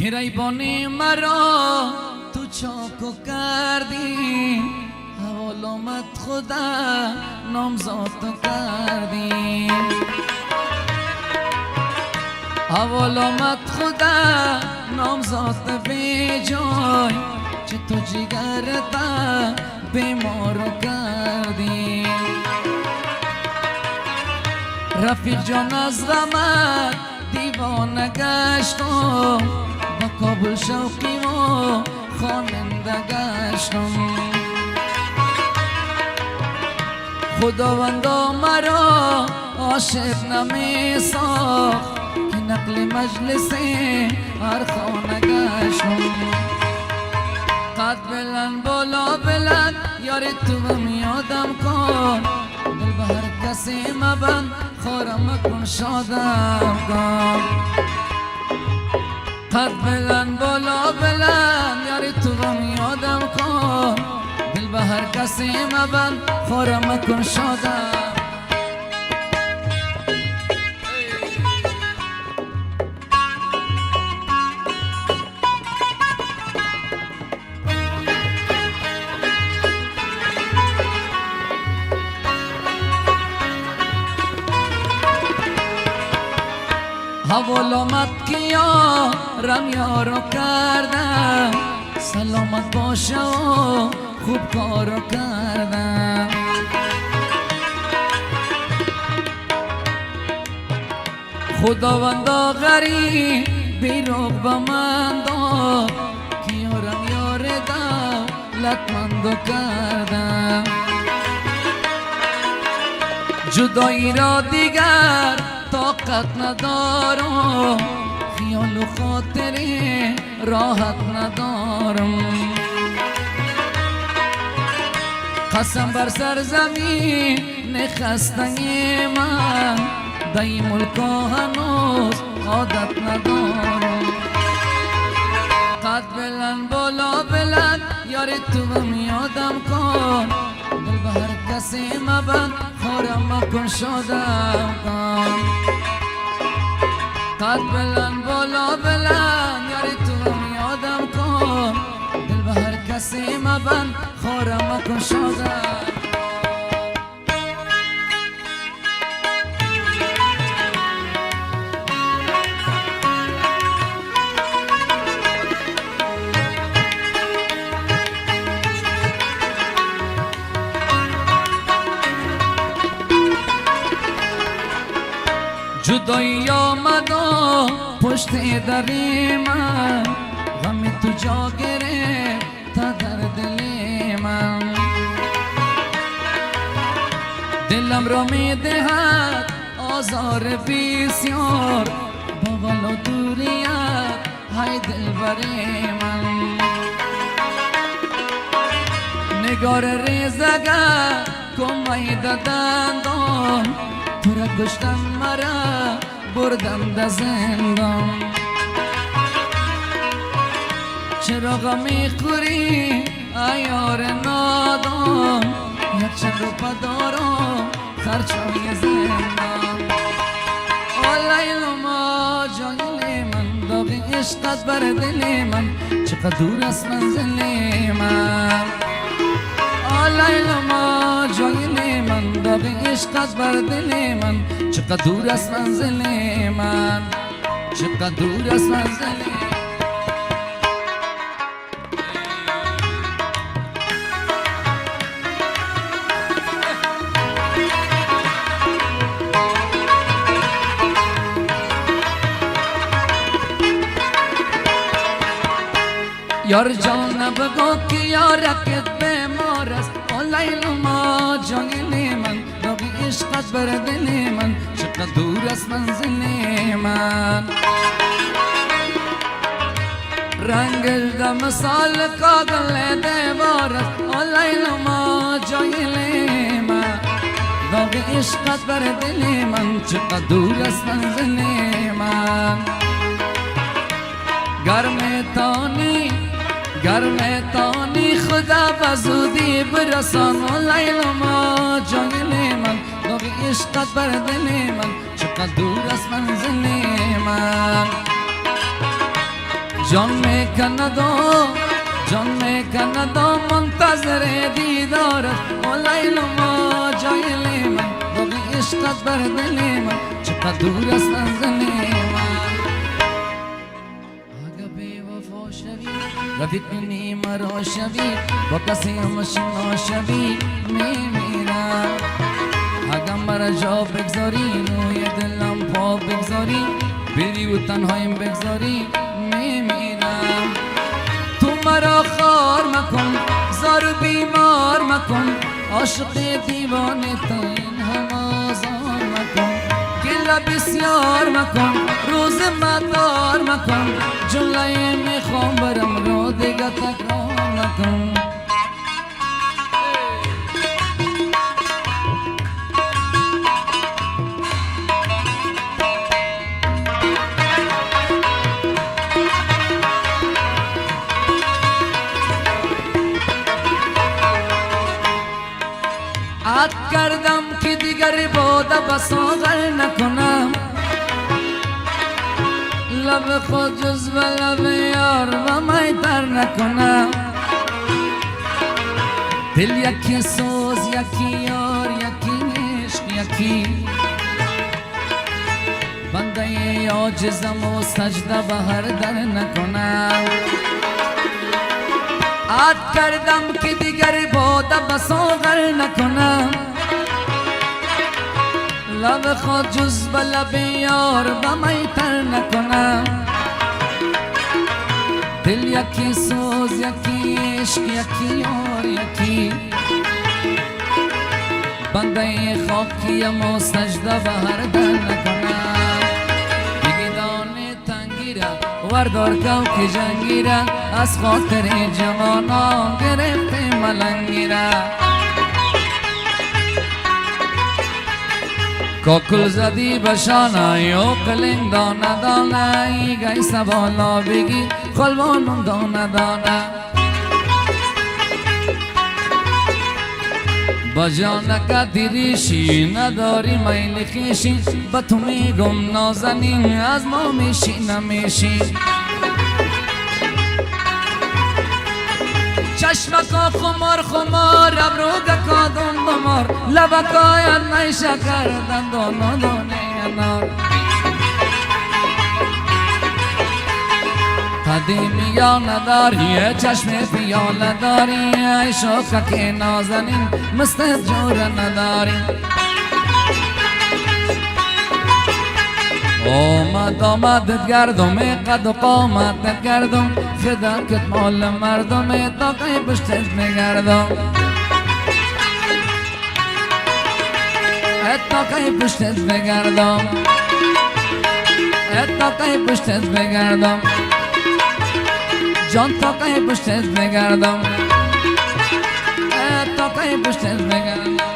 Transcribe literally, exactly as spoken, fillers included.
گریبان مرا تو چاکو کردی، حوال آمد خدا نامزاد تو کردی، حوال آمد خدا نامزاد به جای، چه تو جگرتا بیمارو کردی. رفیق جان از غمت دیوانه گشتم، با کابل شوقی و خواننده گشتم. خداوندا مرا عاشق نمی ساخت، که نقل مجلس هر خانه گشتم. قد بلند بالا بلند یار تو هم یادم کن، دل به هر کسی مبند خارم کن شادم کن. قد بلند بالا بلند یار تو هم یادم کن، دل به هر کسی مبند خارم کن شادم. حوال آمد که یارم یارو کردم، سلامت باشه و خوب کارو کردم. خداوندا غریب بیروغ به من داد، که یارم یار دولتمندو کردم. جدایی را دیگر طاقت ندارم، خیال و خاطری راحت ندارم. قسم بر سرزمین خستگی من، دای ملکا هنوز عادت ندارم. قد بلند بالا بلند یار تو هم یادم کن، دل به هر کسی مبند خارم کن شادم کن. قد بلند بالا بلند یار تو هم یادم کن، دل به هر کسی مبند خارم کن شادم. جدایی آمد و پشت دری من، غم تو جا گرفت تا در دل من. دلم را می دهد آزار بسیار، با غل و دوریت های دلبر من. نگار ریزگر کمی دندان، تو را کشتن مرا بردم در زندان. چرا غمی خوری ایار نادان، یک چند رو پدارم خرچای زندان. آلیل ما جایل من، داغ عشقت بر دل من، چقدر دور است منزل من. آلیل ما جایل من، داغ عشقت بر دل من، چقدر دور است منزل من، چقدر دور است منزل من. یار جان بگو که یارکت بیمار است، آلیل ما جایل من، داغ عشقت بر دل من، چقدر دور است منزل من. رنگش در مثال کاغل دیوار است، آلیل ما جایل من، داغ عشقت بر دل من، چقدر دور است منزل من. گرم تانی گرم تانی خدا بزودی برسان، آلیل ما جایل من، داغ عشقت بر دل من، چقدر دور است منزل من. جان میکند و جان میکند و منتظر دیدارت او لیل ما جایل من داغ عشقت بر دل من چقدر دور است از دل من اگه بی وفا شوی رفیق کنی مرا شوی با کسی هم آشنا شوی میمیرم اگه مرا جا بگذاری روی دلم پا بگذاری بری و تنهایم بگذاری میمیرم تو مرا خار مکن زار و بیمار مکن عاشق دیوانه تا این هم آزار مکن گله بسیار مکن روز مدار مکن جمله میخوام برم رو دیگه تکرار مکن عد کردم که دیگر باده بساغر نکنم لب خود جز به لب یار و میتر نکنم دل یکی سوز یکی یار یکی عشق یکی بنده عاجزم و سجده به هر در نکنم عد کردم که دیگر باده بساغر نکنم لب خود جز به لب یار و میتر نکنم دل یکی سوز یکی عشق یکی یار یکی بنده خاکیم و سجده به هر در نکنم بگی دانه تنگیره وردار کو که جنگیره از خاطر جوانان گرفته ملنگیره کاکل زدی بشانه یا قلنگ دانه دانه ای گئی سوالا بگی خلوانم دانه دانه بجانه دیریشی نداری میل خیشی با تو میگم نازنین از ما میشی نمیشی چشمکا خمار خمار ابروگا کادون دمار لبکاید نی شکر دندانو دونه نار قدیمی یا نداری چشم پیاله داری ای شوخه که نازنین مستت جور نداری آمد آمدت گردم قد و قامتت گردم فداکت مال مردم تا که پشتت بگردم تا که پشتت بگردم تا که پشتت بگردم جان تا که پشتت بگردم تا که پشتت بگردم